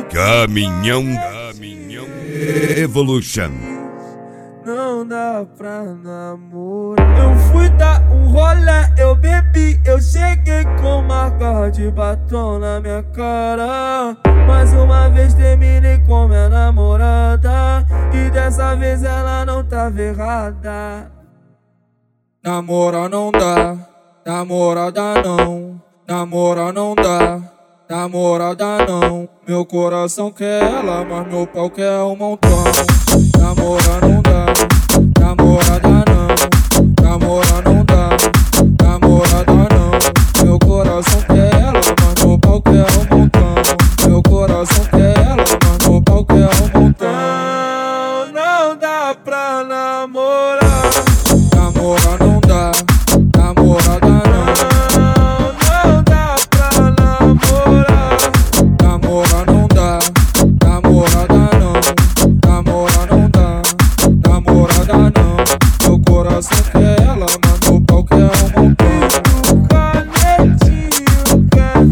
Caminhão Evolution. Não dá pra namorar. Eu fui dar um rolê, eu bebi, eu cheguei com uma garra de batom na minha cara. Mais uma vez terminei com minha namorada, e dessa vez ela não tava errada. Namorar não dá, namorada não. Namorar não dá, namorada não. Meu coração quer ela, mas meu pau quer um montão. Namorar não dá, namorada não. Namorar não dá, namorada não. Meu coração quer ela, mas meu pau quer um montão. Meu coração quer ela, mas meu pau quer um montão. Não dá pra namorar. Namorar não dá, namorada não. Meu coração quer ela, mas meu pau quer um montão. Canetinho,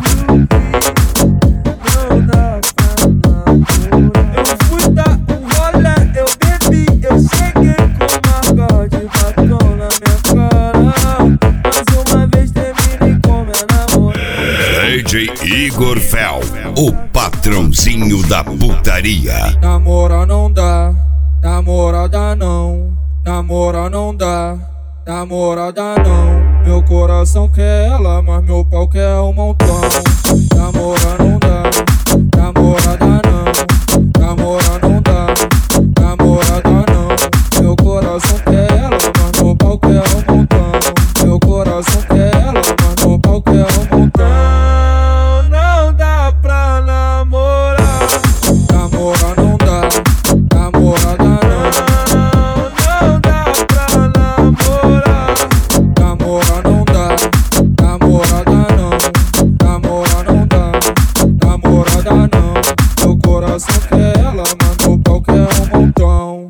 não dá pra namorar. Eu fui dar um rolê, eu bebi, eu cheguei com uma garra de batom na minha cara. Mais uma vez terminei com minha namorada. DJ Igor Fel, o patrãozinho da putaria. Namorar não dá, namorada não. Namorar não dá, namorada não. Meu coração quer ela, mas meu pau quer um montão. Namorar não dá,